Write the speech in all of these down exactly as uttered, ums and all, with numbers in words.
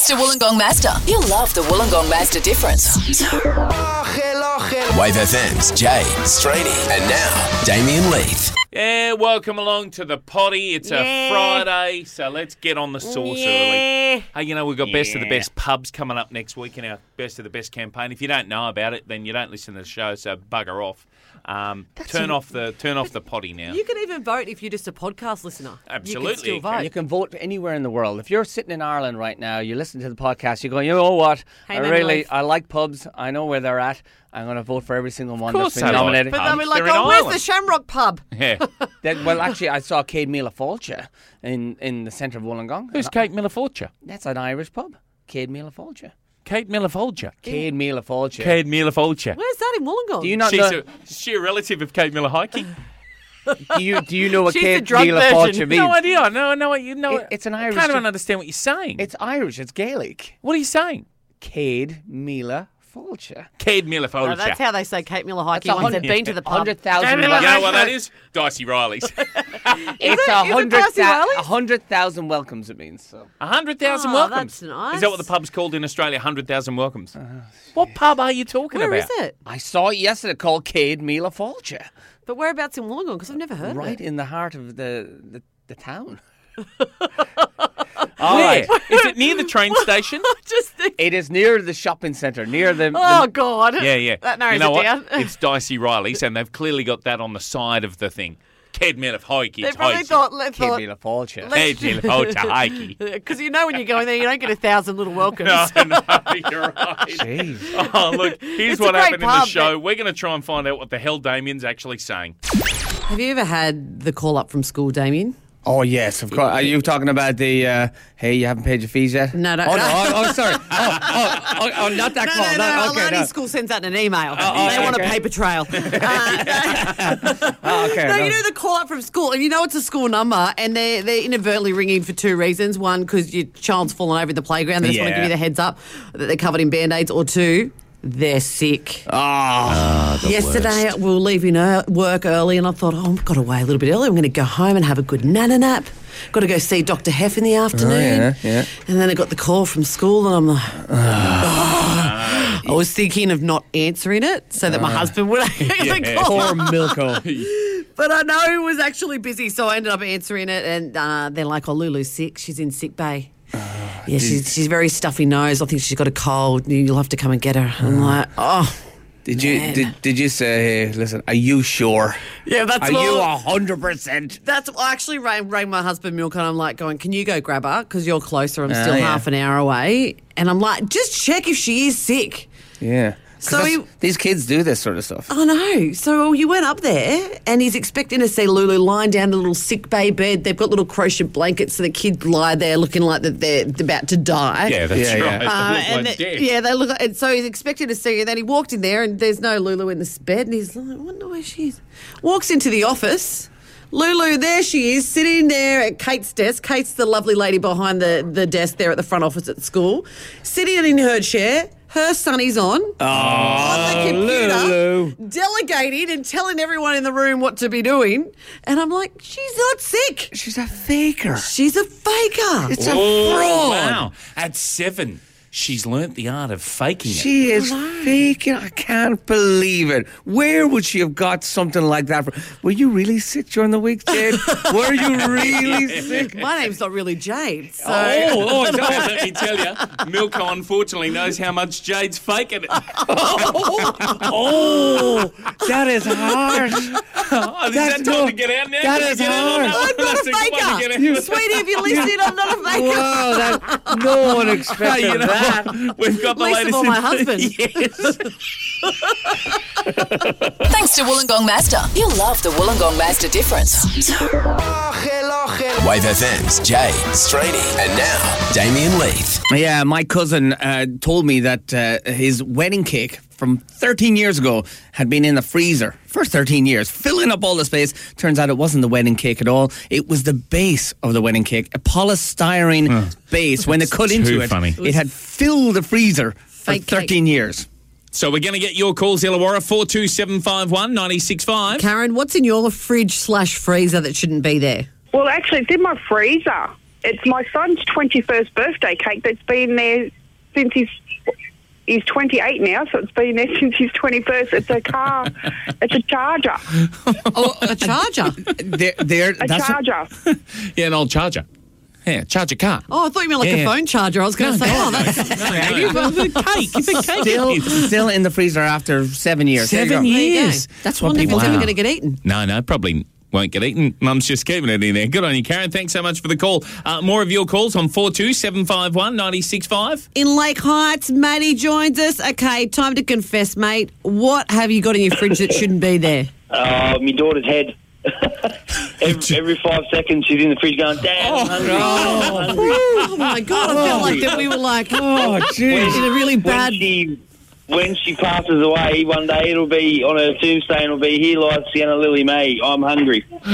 Thanks to Wollongong Mazda. You'll love the Wollongong Mazda difference. Wave F M's Jade, Straney, and now Damien Leith. Yeah, welcome along to the potty. It's Yeah. a Friday, so let's get on the sauce Yeah. early. Hey, you know, we've got Best of the Yeah. Best pubs coming up next week in our Best of the Best campaign. If you don't know about it, then you don't listen to the show, so bugger off. Um, turn off the turn off the potty now. You can even vote if you're just a podcast listener. Absolutely, You can still you can. vote. You can vote anywhere in the world. If you're sitting in Ireland right now, you listen to the podcast, you're going, you know what? Hey, I man, really, Leith. I like pubs. I know where they're at. I'm going to vote for every single one course that's been they like nominated. But pubs. they'll be like, They're in oh, where's Ireland." the Shamrock pub? Yeah. That- well, actually, I saw Cade Mila Fáilte in, in the centre of Wollongong. Who's Kate Miller-Folger? That's an Irish pub. Cade Mila Fáilte. Kate Miller-Folger. Cade Mila Fáilte. Kate Miller-Folger. Where's that in Wollongong? Do you not She's know? a, is she a relative of Kate Miller-Hiking? Do you do you know what She's the Cade drug Mila version. Fáilte means? No idea. No, no, you know. It- it's an Irish I can't di- even understand what you're saying. It's Irish. It's Gaelic. what are you saying? Cade Mila Fáilte. Kate Miller-Folger. No, that's how they say Kate Miller hiking That's a once they've hundred- been to the pub. Hundred thousand. You know what that is? Dicey Riley's. It's it? a Is it hundred Darcy thou- Riley's? a hundred thousand welcomes. It means so. A hundred thousand Oh, welcomes. that's nice. Is that what the pub's called in Australia? Hundred thousand welcomes. What pub are you talking Where about? is it? I saw it yesterday called Cade Mila Fáilte, But whereabouts in Wollongong? Because I've never heard right of it. in the heart of the the, the town. All right. right. Is it near the train station? I just think. It is near the shopping centre, near the. Oh, the God. Yeah, yeah. That narrows you know it what? down. It's Dicey Riley's, and they've clearly got that on the side of the thing. Ked Miller Hikey. They probably thought, they Cade thought Mila Fáilte. Let's- Ked Miller Hikey. because you know when you go in there, you don't get a thousand little welcomes. No, no, you're right. Jeez. Oh, look, here's It's a what great happened in the pub, show. We're going to try and find out what the hell Damien's actually saying. Have you ever had the call up from school, Damien? Oh yes, of course. Are you talking about the? Uh, hey, you haven't paid your fees yet? No, no, Oh, no. no. Oh, oh, sorry. Oh, oh, oh, oh, not that No, call. no, no. okay, Alani no. School sends out an email. oh, they want okay. a paper trail. uh, Oh, okay. no, no. you know the call up from school, and you know it's a school number, and they're, they're inadvertently ringing for two reasons. One, because your child's fallen over in the playground. They just want to Yeah. give you the heads up that they're covered in Band-Aids. Or two, they're sick. Oh, Yesterday, we were leaving er- work early, and I thought, oh, I've got to wait a little bit early. I'm going to go home and have a good nana nap. Got to go see Doctor Heff in the afternoon. yeah, yeah. And then I got the call from school, and I'm like, oh. I was thinking of not answering it so that my husband would actually Yeah. call. poor Milko. But I know he was actually busy, so I ended up answering it. And uh, they're like, oh, Lulu's sick. She's in sick bay. Yeah, she's, she's very stuffy nose. I think she's got a cold. You'll have to come and get her. I'm like, oh. Did you Man. did, did you say? Hey, listen, are you sure? Yeah, that's Are you all- a hundred percent? That's I actually rang, rang my husband Milk, and I'm like going, can you go grab her? Because you're closer. I'm Oh, still yeah. half an hour away. And I'm like, just check if she is sick. Yeah. 'Cause So that's- he- these kids do this sort of stuff. I know. So he went up there, and he's expecting to see Lulu lying down in a little sick bay bed. They've got little crochet blankets, so the kids lie there looking like that they're about to die. Yeah, that's Yeah, yeah. right. They Uh, look and like the- death. yeah, they look. And so he's expecting to see her. Then he walked in there, and there's no Lulu in this bed. And he's like, I wonder where she is. Walks into the office. Lulu, there she is, sitting there at Kate's desk. Kate's the lovely lady behind the, the desk there at the front office at the school. Sitting in her chair. Her sonny's on. Oh, on the computer, Lulu. delegating and telling everyone in the room what to be doing. And I'm like, she's not sick. She's a faker. She's a faker. It's a Oh, fraud. wow. At seven, she's learnt the art of faking it. She is faking. I can't believe it. Where would she have got something like that from? Were you really sick during the week, Jade? Were you really sick? My name's not really Jade. So. Oh, oh, no, let me tell you, Milko unfortunately knows how much Jade's faking it. Oh, that is harsh. Oh, is That's that time no- to get out now? that Can you is get out on hard. that one? I'm not That's a good one to faker. get out. Sweetie, if you're listening, I'm not a faker. Wow, that, no one expected Hey, you know that. what? We've got the Least of latest. all my in- husband. Yes. Thanks to Wollongong Mazda. You'll love the Wollongong Mazda difference. Wave F M's Jade, Straney, and now Damien Leith. Yeah, my cousin uh, told me that uh, his wedding cake from thirteen years ago had been in the freezer for thirteen years, filling up all the space. Turns out it wasn't the wedding cake at all. It was the base of the wedding cake, a polystyrene base. When they cut Too into it, funny. it had filled the freezer for Fake cake. thirteen years. So we're going to get your calls, Illawarra, four two seven five one nine six five. Karen, what's in your fridge slash freezer that shouldn't be there? Well, actually, it's in my freezer. it's my son's twenty-first birthday cake that's been there since he's he's twenty-eight now, so it's been there since his twenty-first. It's a car. It's a charger. Oh, a charger. They're, they're, A that's charger. Yeah, an old charger. Yeah, charge a car. Oh, I thought you meant like Yeah. a phone charger. I was going to say, oh, that's creative. It's a cake. It's a cake. still, still in the freezer after seven years. There you Seven go. There you go. years. That's what one if people it's ever do. going to get eaten. No, no, probably won't get eaten. Mum's just keeping it in there. Good on you, Karen. Thanks so much for the call. Uh, more of your calls on four two seven five one nine six five. In Lake Heights, Matty joins us. Okay, time to confess, mate. What have you got in your fridge that shouldn't be there? Uh, my daughter's head. every, every five seconds she's in the fridge going, Dad, I'm hungry. I'm hungry. Oh, my God. I felt like that we were like, oh, jeez. in a really When bad... she, when she passes away, one day it'll be on her tombstone, it'll be, here lies Sienna Lily May, I'm hungry. In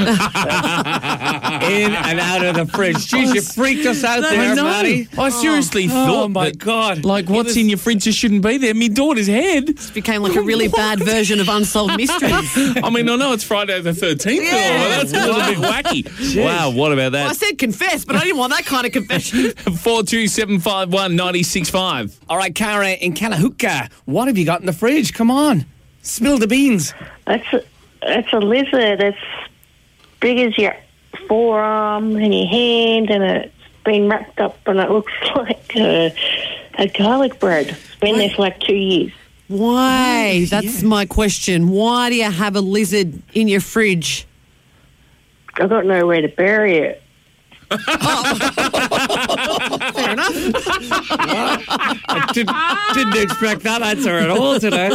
and out of the fridge. Jeez, you freaked us out No, there, I know. Matty. I seriously Oh, thought my that, God. like, what's in your fridge that shouldn't be there? Me daughter's head. It became like a really bad version of Unsolved Mysteries. I mean, I know it's Friday the thirteenth, Yeah. but that's a little bit wacky. Wow, what about I that? said confess, but I didn't want that kind of confession. four two seven five one nine six five. All right, Cara, in Calahuka, what have you got in the fridge? Come on. Spill the beans. That's a, that's a lizard that's big as your forearm and your hand, and it's been wrapped up, and it looks like a, a garlic bread. It's been there for like two years. Why? That's my question. Why do you have a lizard in your fridge? I've got nowhere to bury it. Fair enough. I did, didn't expect that answer at all today.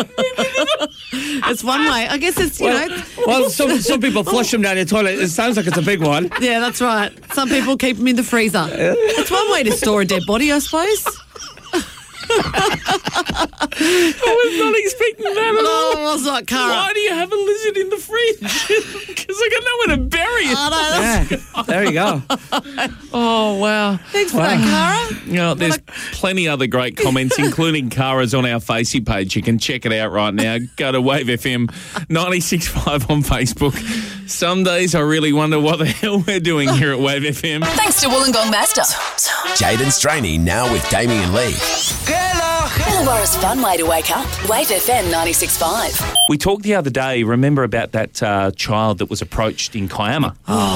It's one way. I guess it's, you Well, know... well some, some people flush them down the toilet. It sounds like it's a big one. Yeah, that's right. Some people keep them in the freezer. It's one way to store a dead body, I suppose. I was not expecting that at all. No, I was like, Cara. Why do you have a lizard in the fridge? Because I got nowhere to bury it. Oh, no, that's- Yeah, there you go. Oh, wow. Thanks for that, Cara. You know, there's plenty other great comments, including Cara's on our Facey page. You can check it out right now. Go to Wave F M ninety-six point five on Facebook. Some days I really wonder what the hell we're doing here at Wave F M. Thanks to Wollongong Mazda. Jade and Straney now with Damien Lee. Illawarra's fun way to wake up. Wave F M ninety-six point five. We talked the other day, remember about that uh, child that was approached in Kiama?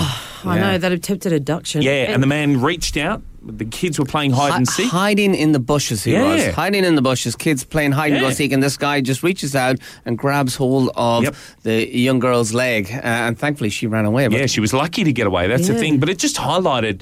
I know, that attempted abduction. Yeah, and the man reached out. The kids were playing hide and seek. Hiding in the bushes, he Yeah. was. Hiding in the bushes, kids playing hide and go Yeah. seek, and this guy just reaches out and grabs hold of Yep. the young girl's leg, uh, and thankfully she ran away. But Yeah, she was lucky to get away. That's the Yeah. thing. But it just highlighted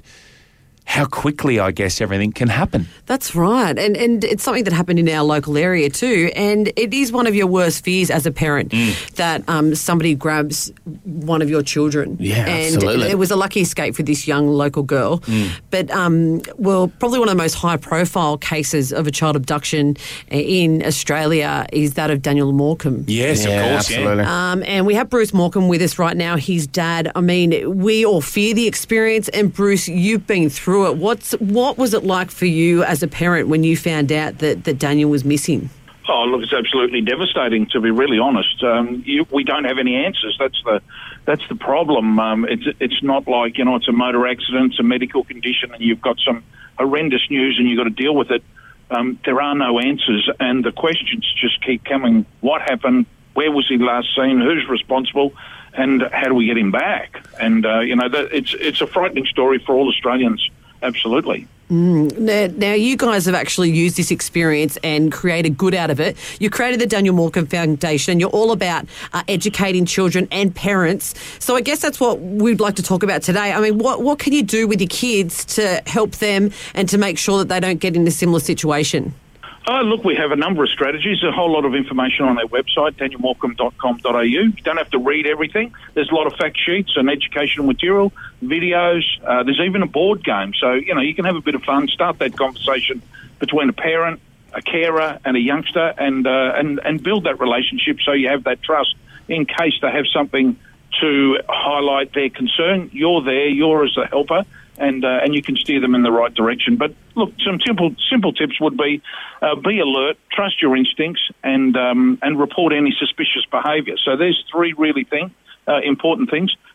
how quickly, I guess, everything can happen. That's right. And and it's something that happened in our local area too. And it is one of your worst fears as a parent that um, somebody grabs one of your children. Yeah, and absolutely. it was a lucky escape for this young local girl. But, um, well, probably one of the most high profile cases of a child abduction in Australia is that of Daniel Morecambe. Yes, Yeah, of course. yeah. absolutely. Um, and we have Bruce Morecambe with us right now, his dad. I mean, we all fear the experience, and Bruce, you've been through it. What's what was it like for you as a parent when you found out that, that Daniel was missing? Oh, look, it's absolutely devastating, to be really honest. Um, you, we don't have any answers. That's the that's the problem. Um, it's it's not like, you know, it's a motor accident, it's a medical condition, and you've got some horrendous news and you've got to deal with it. Um, there are no answers, and the questions just keep coming. What happened? Where was he last seen? Who's responsible? And how do we get him back? And, uh, you know, that, it's it's a frightening story for all Australians, absolutely. Now, now, you guys have actually used this experience and created good out of it. You created the Daniel Morecambe Foundation, and you're all about uh, educating children and parents. So I guess that's what we'd like to talk about today. I mean, what, what can you do with your kids to help them and to make sure that they don't get in a similar situation? Oh, look, we have a number of strategies, a whole lot of information on our website, daniel morecambe dot com dot a u. You don't have to read everything. There's a lot of fact sheets and educational material, videos. Uh, there's even a board game. So, you know, you can have a bit of fun, start that conversation between a parent, a carer and a youngster, and, uh, and, and build that relationship so you have that trust in case they have something to highlight their concern. You're there, you're as a helper, and uh, and you can steer them in the right direction. But look, some simple simple tips would be uh, be alert, trust your instincts, and um, and report any suspicious behaviour. So there's three really thing, uh, important things.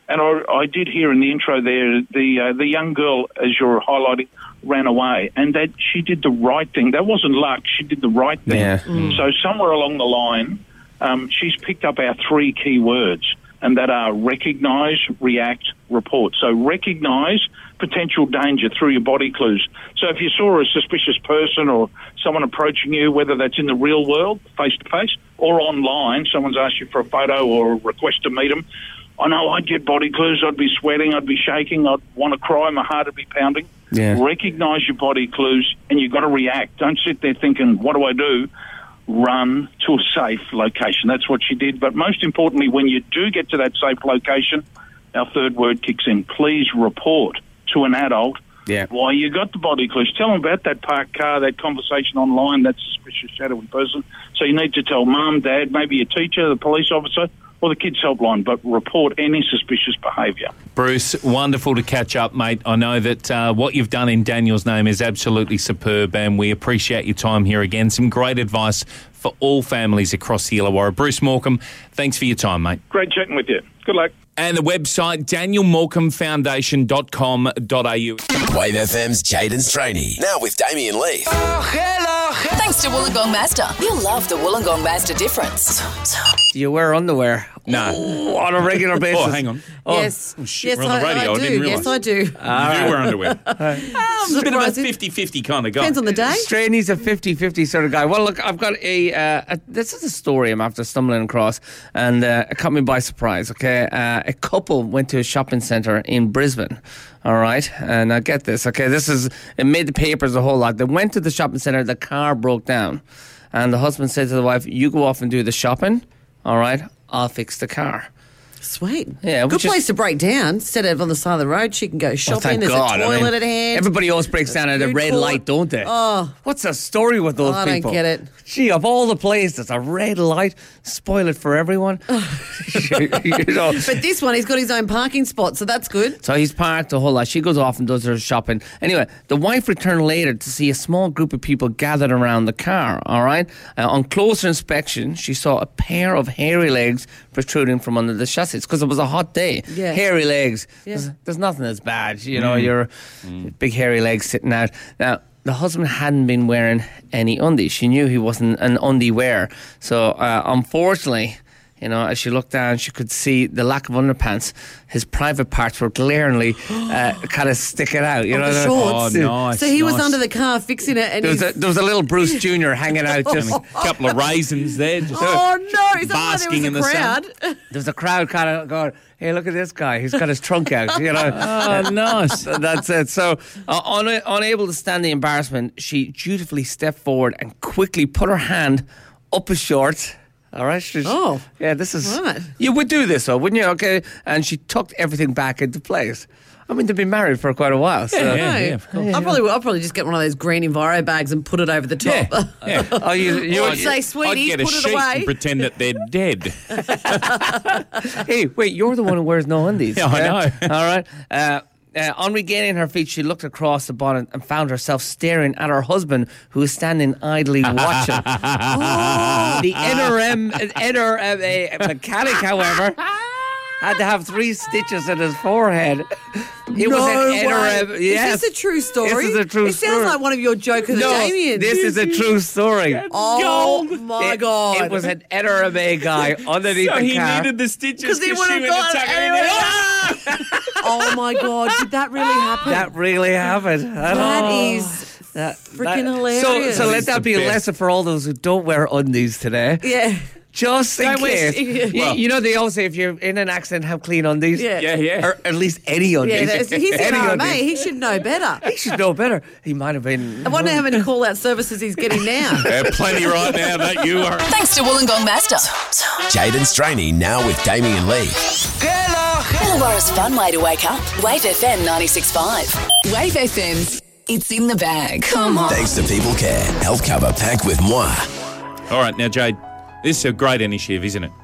And I, I did hear in the intro there, the uh, the young girl, as you're highlighting, ran away, and that she did the right thing. That wasn't luck. She did the right thing. Yeah. Mm. So somewhere along the line, um, she's picked up our three key words, and that are recognise, react, report. So recognise potential danger through your body clues. So if you saw a suspicious person or someone approaching you, whether that's in the real world, face-to-face, or online, someone's asked you for a photo or a request to meet them, I know I'd get body clues. I'd be sweating. I'd be shaking. I'd want to cry. My heart would be pounding. Yeah. Recognise your body clues, and you've got to react. Don't sit there thinking, what do I do? Run to a safe location. That's what she did. But most importantly, when you do get to that safe location, our third word kicks in. Please report to an adult Yeah. why you got the body clues. Tell them about that parked car, that conversation online, that suspicious shadowy person. So you need to tell mum, dad, maybe a teacher, the police officer, or the kids' helpline, but report any suspicious behaviour. Bruce, wonderful to catch up, mate. I know that uh, what you've done in Daniel's name is absolutely superb, and we appreciate your time here again. Some great advice for all families across the Illawarra. Bruce Morecambe, thanks for your time, mate. Great chatting with you. Good luck. And the website, daniel morecambe foundation dot com dot a u. Wave F M's Jayden Straney. Now with Damien Leith. Thanks to Wollongong Mazda. You'll love the Wollongong Mazda difference. Do you wear underwear? No. Oh, on a regular basis? Oh, hang on. Yes. Oh, shit, yes, we're on the I, radio. I I do. didn't realise. Yes, I do. You do wear underwear. I'm It's a bit of a surprised it- fifty-fifty kind of guy. Depends on the day. Straney's a fifty-fifty sort of guy. Well, look, I've got a, uh, a this is a story I'm after stumbling across, and uh, it caught me by surprise, okay? Uh, a couple went to a shopping centre in Brisbane, all right? And I get this, okay? This is, it made the papers a whole lot. They went to the shopping centre, the car broke down, and the husband said to the wife, you go off and do the shopping, all right? I'll fix the car. Sweet. Yeah, Good which is- place to break down. Instead of on the side of the road, she can go Oh, shopping. thank There's God. a I toilet mean, at hand. Everybody always breaks down at a food red court. light, don't they? Oh. What's the story with those I don't people? get it. Gee, of all the places, a red light, spoil it for everyone. You know. But this one, he's got his own parking spot, so that's good. So he's parked a whole lot. She goes off and does her shopping. Anyway, the wife returned later to see a small group of people gathered around the car, all right? Uh, on closer inspection, she saw a pair of hairy legs protruding from under the chassis because it was a hot day. Yeah. Hairy legs. Yeah. There's, there's nothing as bad. You know, you're big hairy legs sitting out. Now, the husband hadn't been wearing any undies. She knew he wasn't an undie wearer. So, uh, unfortunately, you know, as she looked down, she could see the lack of underpants. His private parts were glaringly uh, kind of sticking out. You Oh, know, the the- shorts. Oh, nice, So he was nice. under the car fixing it, and There was, he's... a, there was a little Bruce Junior hanging out. Just, A couple of raisins there. Just Oh, no. Is that why basking in there the was a sun. crowd? there was a crowd kind of going, hey, look at this guy. He's got his trunk out. You know. Oh, nice. So that's it. So, uh, un- unable to stand the embarrassment, she dutifully stepped forward and quickly put her hand up his shorts. All right. She's, Oh. yeah. This is. Right. You would do this, though, wouldn't you? Okay. And she tucked everything back into place. I mean, they've been married for quite a while. So. No. yeah, of course. I'll probably, I'll probably just get one of those green Enviro bags and put it over the top. Yeah, yeah. Oh, you, you, I'd say, I'd sweetie, get a put it sheet away. and pretend that they're dead. hey, wait, you're the one who wears no undies. Yeah, I know. All right. Uh, uh, on regaining her feet, she looked across the bonnet and found herself staring at her husband, who was standing idly watching. Oh, the N R M, N R M A mechanic, however, had to have three stitches in his forehead. It no was an way. N R M. Yes. Is this a true story? This is a true it story. It sounds like one of your jokes of No, Damien. this is a true story. Oh, my It- God. It was an N R M A guy underneath So the he car. needed the stitches 'Cause he to would've shoot and got tuck it in anyway. there. Ah! Oh, my God. Did that really happen? That really happened. That is That, freaking that- hilarious. So, so let That's that the be a best. lesson for all those who don't wear undies today. Yeah. Just in Don't wear- case. You, Well- you know, they always say if you're in an accident, have clean undies. Yeah. Yeah, yeah. Or at least any undies. Yeah, that's, he's in Any R M A. undies. He should know better. He should know better. He might have been. I wonder how many call-out services he's getting now. Yeah, plenty right now that you are. Thanks to Wollongong Mazda. Jayden Straney now with Damien Lee. Illawarra's fun way to wake up. Wave F M ninety-six point five. Wave F M's It's in the Bag. Come on. Thanks to People Care. Health cover packed with moi. All right, now, Jade, this is a great initiative, isn't it?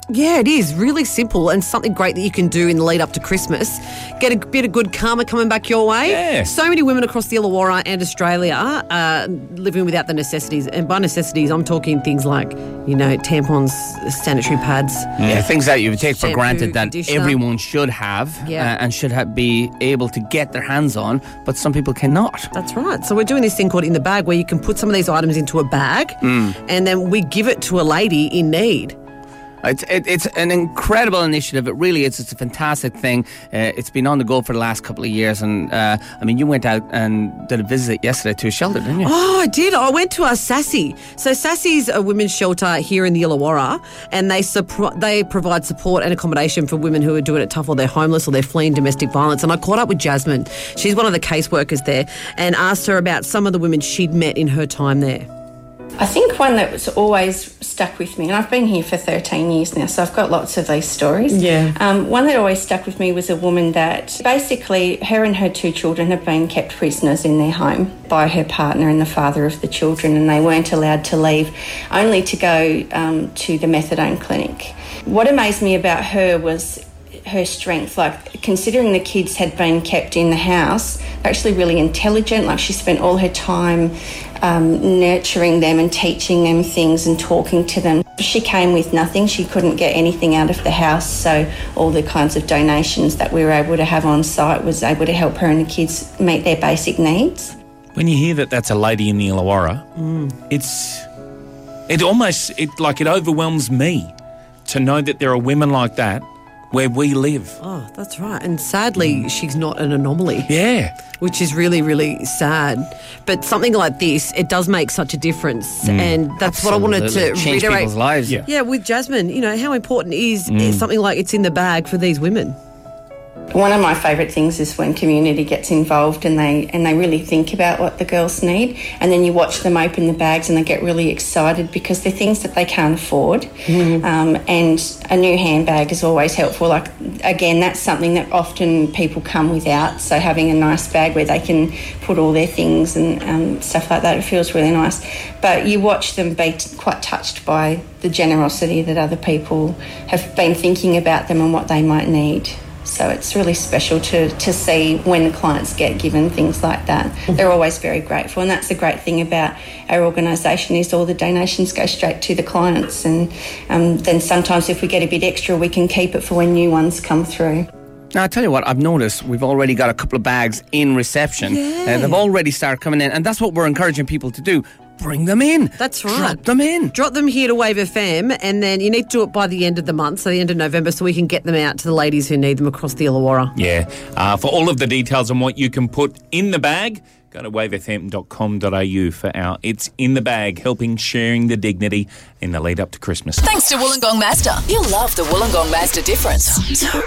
Yeah, it is. Really simple and something great that you can do in the lead up to Christmas. Get a bit of good karma coming back your way. Yeah. So many women across the Illawarra and Australia are living without the necessities. And by necessities, I'm talking things like, you know, tampons, sanitary pads. Yeah, things that you would take for Shampoo, granted that conditioner. everyone should have Yeah. uh, and should have, be able to get their hands on, but some people cannot. That's right. So we're doing this thing called In the Bag where you can put some of these items into a bag and then we give it to a lady in need. It's it, it's an incredible initiative. It really is. It's a fantastic thing. Uh, it's been on the go for the last couple of years. And, uh, I mean, you went out and did a visit yesterday to a shelter, didn't you? Oh, I did. I went to our Sassy. So Sassy's a women's shelter here in the Illawarra, and they supro- they provide support and accommodation for women who are doing it tough or they're homeless or they're fleeing domestic violence. And I caught up with Jasmine. She's one of the caseworkers there and asked her about some of the women she'd met in her time there. I think one that was always stuck with me, and I've been here for thirteen years now, so I've got lots of these stories. Yeah. Um, one that always stuck with me was a woman that basically her and her two children have been kept prisoners in their home by her partner and the father of the children, and they weren't allowed to leave, only to go um, to the methadone clinic. What amazed me about her was her strength. Like, considering the kids had been kept in the house, they're actually really intelligent. Like, she spent all her time um, nurturing them and teaching them things and talking to them. She came with nothing. She couldn't get anything out of the house, so all the kinds of donations that we were able to have on site was able to help her and the kids meet their basic needs. When you hear that that's a lady in the Illawarra, mm. it's it almost it like it overwhelms me to know that there are women like that where we live. Oh, that's right. And sadly, mm. she's not an anomaly. Yeah. Which is really, really sad. But something like this, it does make such a difference. Mm. And that's Absolutely. what I wanted to Change reiterate. people's lives. Yeah. yeah, with Jasmine, you know, how important is, Mm. is something like it's in the bag for these women? One of my favourite things is when community gets involved and they and they really think about what the girls need, and then you watch them open the bags and they get really excited because they're things that they can't afford. Mm. Um, and a new handbag is always helpful. Like, again, that's something that often people come without, so having a nice bag where they can put all their things and um, stuff like that, it feels really nice. But you watch them be t- quite touched by the generosity that other people have been thinking about them and what they might need. So it's really special to, to see when clients get given things like that. They're always very grateful, and that's the great thing about our organisation is all the donations go straight to the clients, and um, then sometimes if we get a bit extra we can keep it for when new ones come through. Now, I tell you what, I've noticed we've already got a couple of bags in reception. Yeah. Uh, they've already started coming in, and that's what we're encouraging people to do. Bring them in. That's right. Drop them in. Drop them here to Wave F M, and then you need to do it by the end of the month, so the end of November, so we can get them out to the ladies who need them across the Illawarra. Yeah. Uh, for all of the details on what you can put in the bag, go to wave f m dot com dot a u for our It's in the Bag, helping sharing the dignity in the lead up to Christmas. Thanks to Wollongong Mazda. You'll love the Wollongong Mazda difference.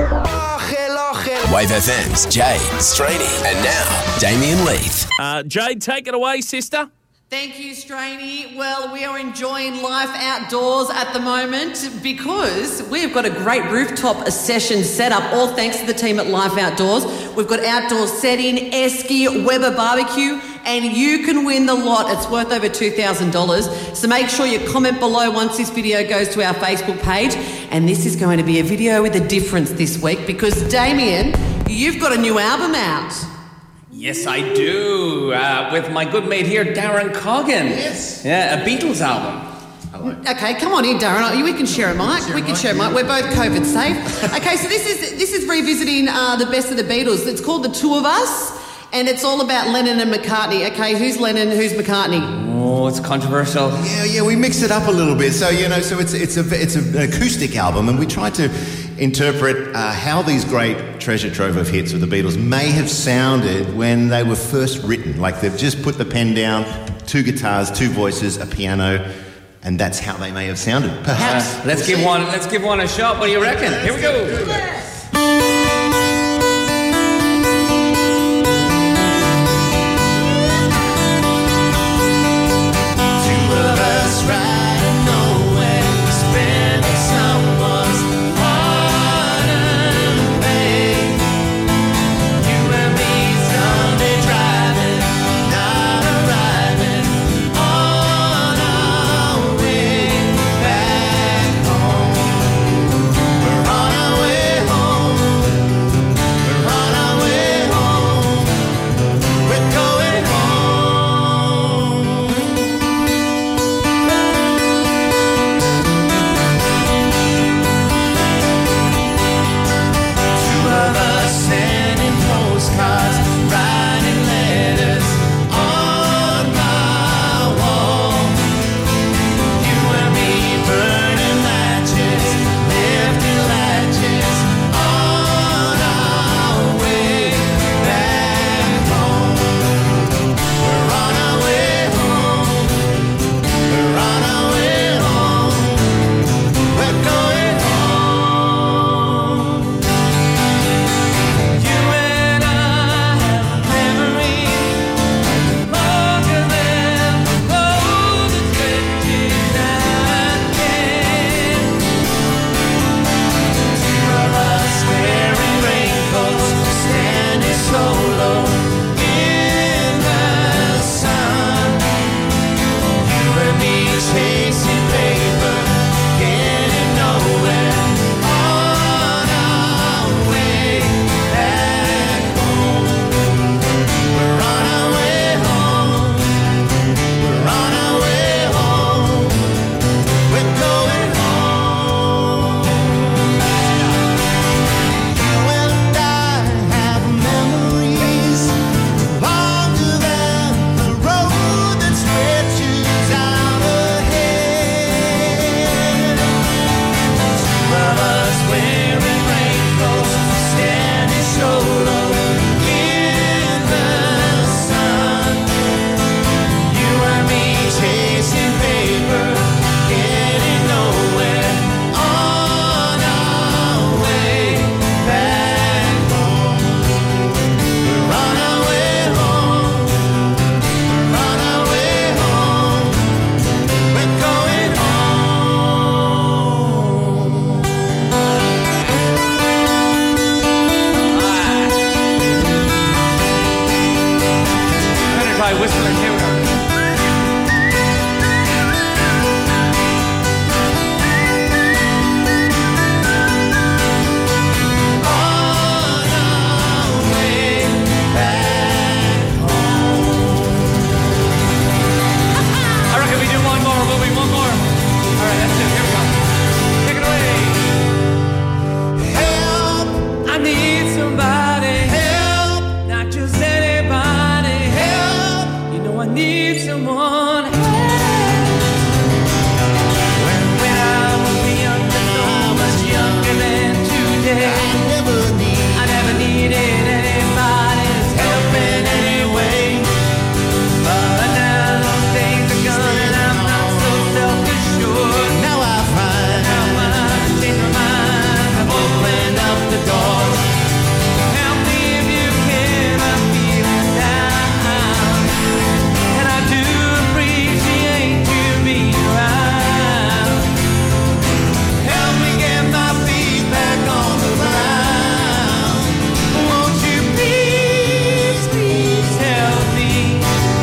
Wave F M's Jade, Straney, and now Damien Leith. Uh, Jade, take it away, sister. Thank you, Straney. Well, we are enjoying life outdoors at the moment because we've got a great rooftop session set up, all thanks to the team at Life Outdoors. We've got outdoor setting, Esky, Weber Barbecue, and you can win the lot. It's worth over two thousand dollars. So make sure you comment below once this video goes to our Facebook page. And this is going to be a video with a difference this week because, Damien, you've got a new album out. Yes, I do. Uh, with my good mate here, Darren Coggin. Yes. Yeah, a Beatles album. Hello. Okay, come on in, Darren. We can share a mic. Share we a can mic, share a mic. yeah. We're both COVID safe. Okay, so this is this is revisiting uh, the best of the Beatles. It's called The Two of Us, and it's all about Lennon and McCartney. Okay, who's Lennon? Who's McCartney? Oh, it's controversial. Yeah, yeah, we mixed it up a little bit. So you know, so it's it's a it's a, an acoustic album, and we tried to interpret uh, how these great treasure trove of hits of the Beatles may have sounded when they were first written. Like they've just put the pen down, two guitars, two voices, a piano, and that's how they may have sounded. Perhaps. Uh, let's give one. Let's give one a shot. What do you reckon? Here we go. need someone else. When, when I was younger, so much younger than today, I never, need, I never needed anybody's help in any way. But now those days are gone and I'm not so self-assured. Now I find how I changed my mind. I've opened up the doors. Help me if you can, I'm feeling down. And I do appreciate you being around. Help me get my feet back on the ground. Won't you please, please help me?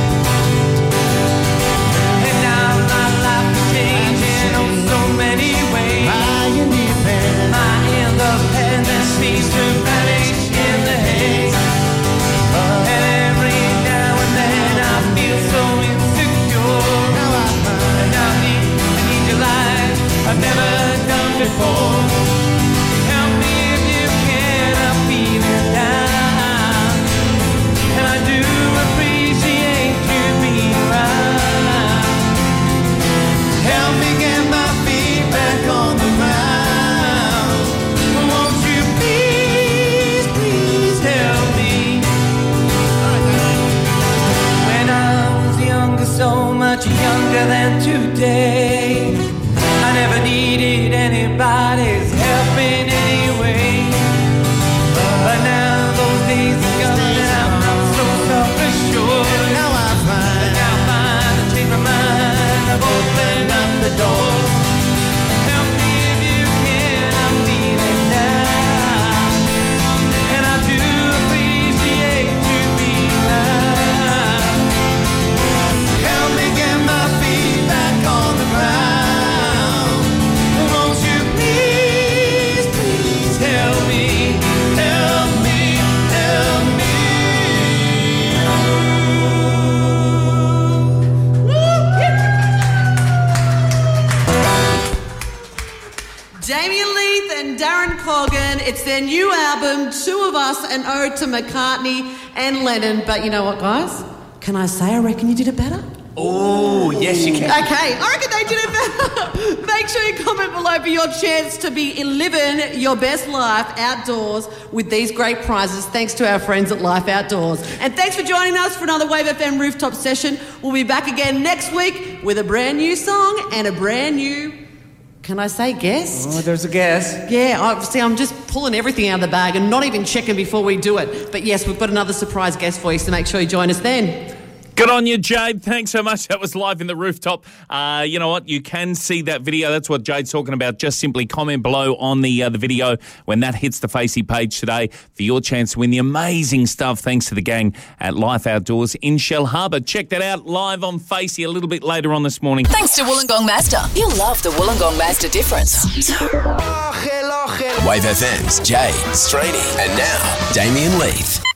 And now my life is changing in so many ways. My independence, my independence seems to vanish in the haze. And every now and then I feel so insecure. Now I find and I need, I need your light I've never done before. Help me if you can, I'm feeling down. And I do appreciate you being around. Help me get my feet back on the ground. Won't you please, please help me? When I was younger, so much younger than today, I never needed anybody's help in any way. But now those days are gone and I'm not so self-assured. Now I find, now I find I changed my mind. I've opened up the doors. Help me if you can, I'm feeling down. And I do appreciate you being around. Help me get my feet back on the ground. Won't you please, please help me, help me, help me. Damien Leith and Darren Coggan. It's their new album, Two of Us, an ode to McCartney and Lennon. But you know what, guys? Can I say I reckon you did it better? Oh, yes, you can. Okay, I reckon they did it better. Make sure you comment below for your chance to be living your best life outdoors with these great prizes, thanks to our friends at Life Outdoors. And thanks for joining us for another Wave F M Rooftop session. We'll be back again next week with a brand new song and a brand new, can I say guest? Oh, there's a guest. Yeah, I, see, I'm just pulling everything out of the bag and not even checking before we do it. But yes, we've got another surprise guest for you, so make sure you join us then. Good on you, Jade. Thanks so much. That was Live in the Rooftop. Uh, you know what? You can see that video. That's what Jade's talking about. Just simply comment below on the uh, the video when that hits the Facey page today for your chance to win the amazing stuff thanks to the gang at Life Outdoors in Shellharbour. Check that out live on Facey a little bit later on this morning. Thanks to Wollongong Mazda. You'll love the Wollongong Mazda difference. Wave F M's Jade, Straney, and now Damien Leith.